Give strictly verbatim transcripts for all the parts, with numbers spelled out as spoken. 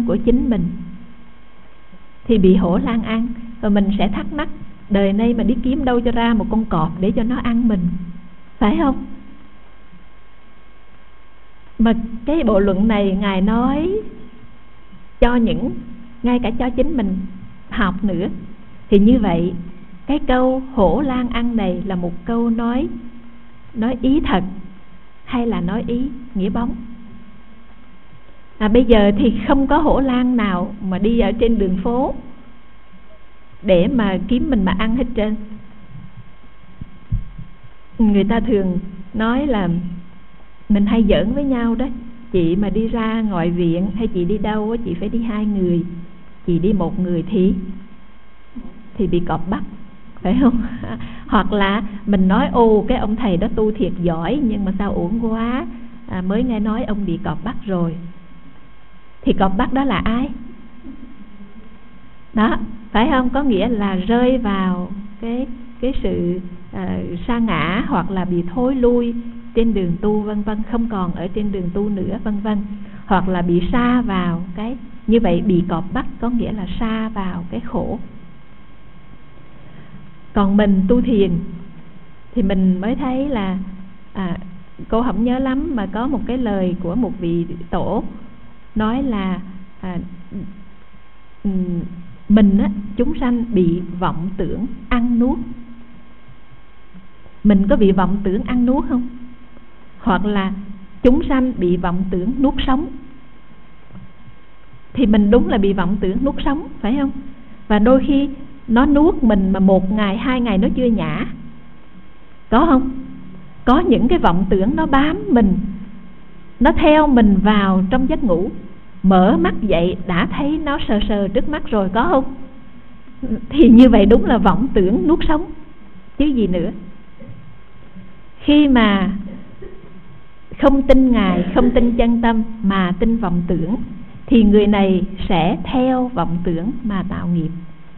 của chính mình thì bị hổ lang ăn. Và mình sẽ thắc mắc, đời nay mà đi kiếm đâu cho ra một con cọp để cho nó ăn mình, phải không? Mà cái bộ luận này Ngài nói cho những, ngay cả cho chính mình học nữa. Thì như vậy cái câu hổ lang ăn này là một câu nói nói ý thật hay là nói ý nghĩa bóng? À, bây giờ thì không có hổ lang nào mà đi ở trên đường phố để mà kiếm mình mà ăn hết trơn. Người ta thường nói là mình hay giỡn với nhau đó, chị mà đi ra ngoại viện hay chị đi đâu chị phải đi hai người, chị đi một người thì thì bị cọp bắt, phải không? Hoặc là mình nói ô cái ông thầy đó tu thiệt giỏi, nhưng mà sao uổng quá, à, mới nghe nói ông bị cọp bắt rồi. Thì cọp bắt đó là ai? Đó, phải không? Có nghĩa là rơi vào cái cái sự à, sa ngã, hoặc là bị thối lui trên đường tu vân vân, không còn ở trên đường tu nữa vân vân, hoặc là bị sa vào cái như vậy. Bị cọp bắt có nghĩa là sa vào cái khổ. Còn mình tu thiền thì mình mới thấy là à, cô không nhớ lắm mà có một cái lời của một vị tổ nói là à, mình á, chúng sanh bị vọng tưởng ăn nuốt. Mình có bị vọng tưởng ăn nuốt không? Hoặc là chúng sanh bị vọng tưởng nuốt sống. Thì mình đúng là bị vọng tưởng nuốt sống, phải không? Và đôi khi nó nuốt mình mà một ngày, hai ngày nó chưa nhả, có không? Có những cái vọng tưởng nó bám mình, nó theo mình vào trong giấc ngủ, mở mắt dậy đã thấy nó sờ sờ trước mắt rồi, có không? Thì như vậy đúng là vọng tưởng nuốt sống chứ gì nữa. Khi mà không tin Ngài, không tin chân tâm mà tin vọng tưởng, thì người này sẽ theo vọng tưởng mà tạo nghiệp.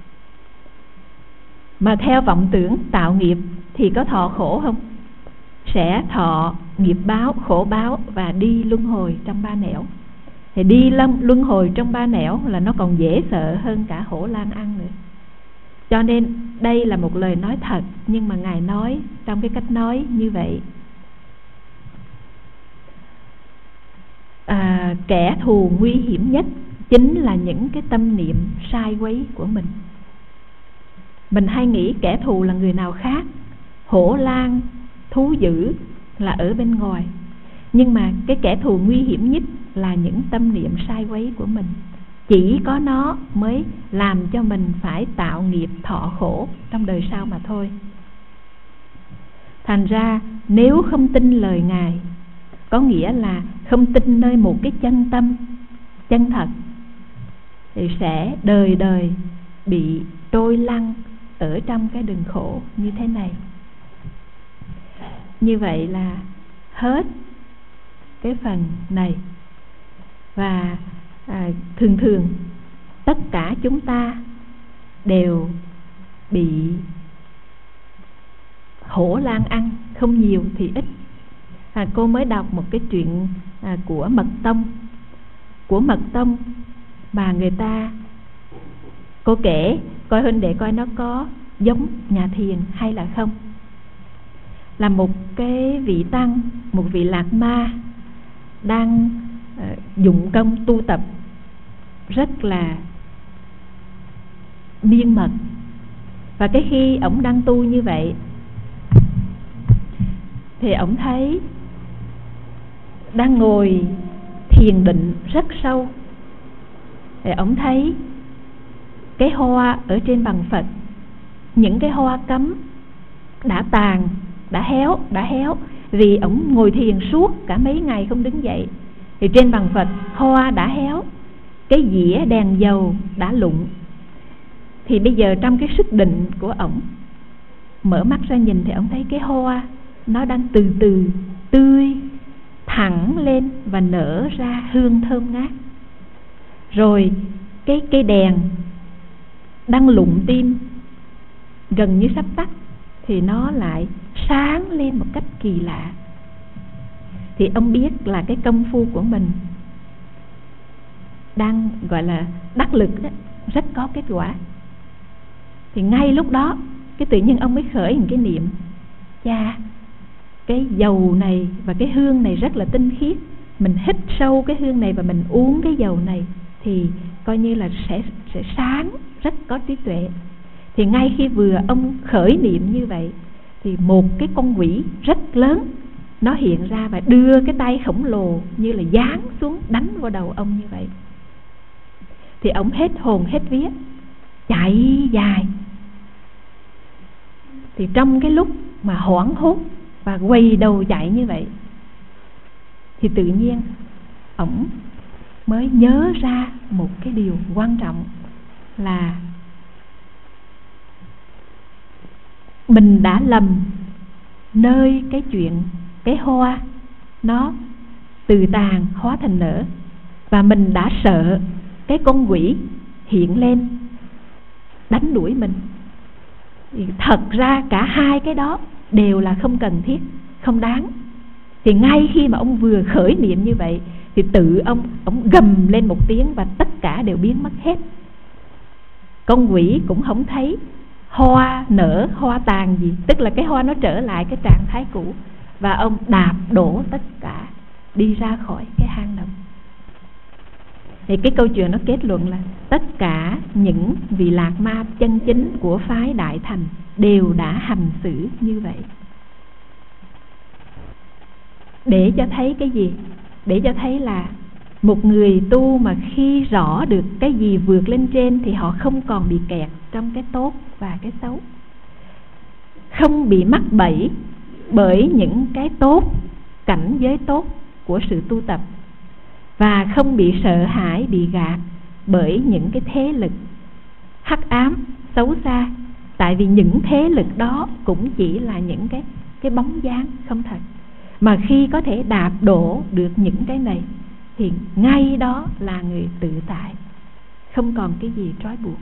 Mà theo vọng tưởng tạo nghiệp thì có thọ khổ không? Sẽ thọ nghiệp báo, khổ báo và đi luân hồi trong ba nẻo. Thì đi lâm luân hồi trong ba nẻo là nó còn dễ sợ hơn cả hổ lang ăn nữa. Cho nên đây là một lời nói thật, nhưng mà Ngài nói trong cái cách nói như vậy. À, kẻ thù nguy hiểm nhất chính là những cái tâm niệm sai quấy của mình. Mình hay nghĩ kẻ thù là người nào khác, hổ lang, thú dữ là ở bên ngoài. Nhưng mà cái kẻ thù nguy hiểm nhất là những tâm niệm sai quấy của mình. Chỉ có nó mới làm cho mình phải tạo nghiệp thọ khổ trong đời sau mà thôi. Thành ra nếu không tin lời Ngài, có nghĩa là không tin nơi một cái chân tâm chân thật, thì sẽ đời đời bị trôi lăn ở trong cái đường khổ như thế này. Như vậy là hết cái phần này. Và à, thường thường tất cả chúng ta đều bị hổ lang ăn, không nhiều thì ít. à, Cô mới đọc một cái chuyện à, của Mật Tông. Của Mật Tông mà người ta, cô kể coi huynh đệ coi nó có giống nhà thiền hay là không. Là một cái vị tăng, một vị lạc ma đang uh, dụng công tu tập rất là miên mật. Và cái khi ổng đang tu như vậy thì ổng thấy đang ngồi thiền định rất sâu, thì ổng thấy cái hoa ở trên bằng Phật, những cái hoa cấm đã tàn, đã héo, đã héo vì ổng ngồi thiền suốt cả mấy ngày không đứng dậy. Thì trên bằng Phật hoa đã héo, cái dĩa đèn dầu đã lụng. Thì bây giờ trong cái sức định của ổng, mở mắt ra nhìn thì ổng thấy cái hoa nó đang từ từ tươi thẳng lên và nở ra hương thơm ngát. Rồi cái cây đèn đang lụng tim gần như sắp tắt thì nó lại sáng lên một cách kỳ lạ. Thì ông biết là cái công phu của mình đang gọi là đắc lực đó, rất có kết quả. Thì ngay lúc đó cái tự nhiên ông mới khởi một cái niệm: Cha, cái dầu này và cái hương này rất là tinh khiết, mình hít sâu cái hương này và mình uống cái dầu này thì coi như là sẽ, sẽ sáng, rất có trí tuệ. Thì ngay khi vừa ông khởi niệm như vậy thì một cái con quỷ rất lớn nó hiện ra và đưa cái tay khổng lồ như là giáng xuống đánh vào đầu ông như vậy. Thì ông hết hồn hết vía, chạy dài. Thì trong cái lúc mà hoảng hốt và quay đầu chạy như vậy thì tự nhiên ổng mới nhớ ra một cái điều quan trọng là mình đã lầm nơi cái chuyện cái hoa nó từ tàn hóa thành nở, và mình đã sợ cái con quỷ hiện lên đánh đuổi mình. Thì thật ra cả hai cái đó đều là không cần thiết, không đáng. Thì ngay khi mà ông vừa khởi niệm như vậy thì tự ông ông gầm lên một tiếng và tất cả đều biến mất hết. Con quỷ cũng không thấy hoa nở hoa tàn gì, tức là cái hoa nó trở lại cái trạng thái cũ, và ông đạp đổ tất cả đi ra khỏi cái hang động. Thì cái câu chuyện nó kết luận là tất cả những vị lạc ma chân chính của phái Đại Thành đều đã hành xử như vậy. Để cho thấy cái gì? Để cho thấy là một người tu mà khi rõ được cái gì vượt lên trên thì họ không còn bị kẹt trong cái tốt và cái xấu, không bị mắc bẫy bởi những cái tốt, cảnh giới tốt của sự tu tập, và không bị sợ hãi, bị gạt bởi những cái thế lực hắc ám, xấu xa. Tại vì những thế lực đó cũng chỉ là những cái, cái bóng dáng không thật. Mà khi có thể đạp đổ được những cái này thì ngay đó là người tự tại, không còn cái gì trói buộc.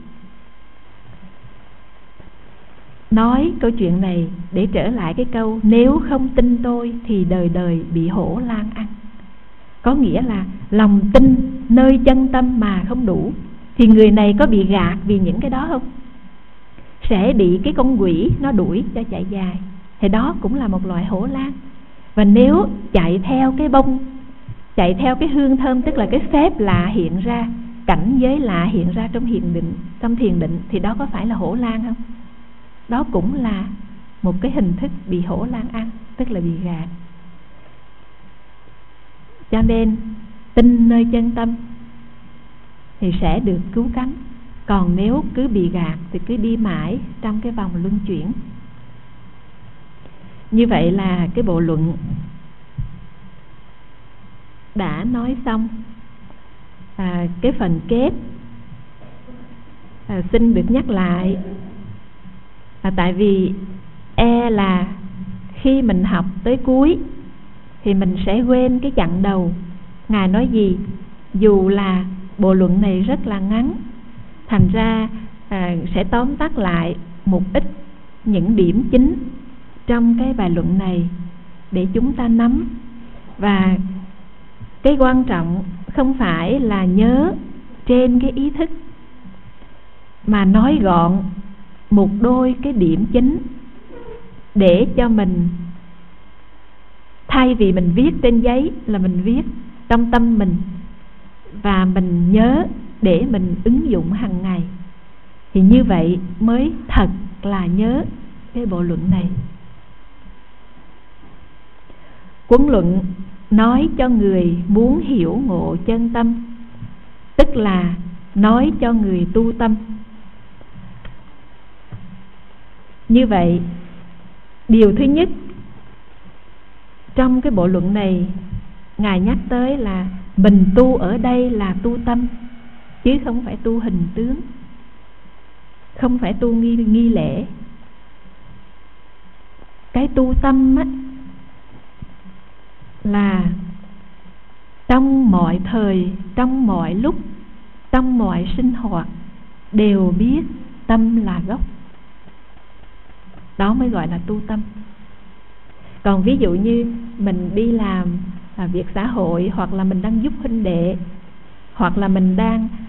Nói câu chuyện này để trở lại cái câu nếu không tin tôi thì đời đời bị hổ lang ăn. Có nghĩa là lòng tin nơi chân tâm mà không đủ thì người này có bị gạt vì những cái đó không? Sẽ bị cái con quỷ nó đuổi cho chạy dài. Thì đó cũng là một loại hổ lang. Và nếu chạy theo cái bông, chạy theo cái hương thơm, tức là cái phép lạ hiện ra, cảnh giới lạ hiện ra trong thiền định, trong thiền định, thì đó có phải là hổ lang không? Đó cũng là một cái hình thức bị hổ lang ăn, tức là bị gạt. Cho nên tin nơi chân tâm thì sẽ được cứu cánh. Còn nếu cứ bị gạt thì cứ đi mãi trong cái vòng luân chuyển. Như vậy là cái bộ luận đã nói xong. à, Cái phần kết à, xin được nhắc lại. à, Tại vì e là khi mình học tới cuối thì mình sẽ quên cái chặng đầu. Ngài nói gì? Dù là bộ luận này rất là ngắn, thành ra à, sẽ tóm tắt lại một ít những điểm chính trong cái bài luận này để chúng ta nắm. Và cái quan trọng không phải là nhớ trên cái ý thức, mà nói gọn một đôi cái điểm chính để cho mình, thay vì mình viết trên giấy là mình viết trong tâm mình và mình nhớ để mình ứng dụng hàng ngày. Thì như vậy mới thật là nhớ cái bộ luận này. Cuốn luận nói cho người muốn hiểu ngộ chân tâm, tức là nói cho người tu tâm. Như vậy, điều thứ nhất trong cái bộ luận này, Ngài nhắc tới là mình tu ở đây là tu tâm, chứ không phải tu hình tướng, không phải tu nghi, nghi lễ. Cái tu tâm á, là trong mọi thời, trong mọi lúc, trong mọi sinh hoạt đều biết tâm là gốc. Đó mới gọi là tu tâm. Còn ví dụ như mình đi làm à, việc xã hội, hoặc là mình đang giúp huynh đệ, hoặc là mình đang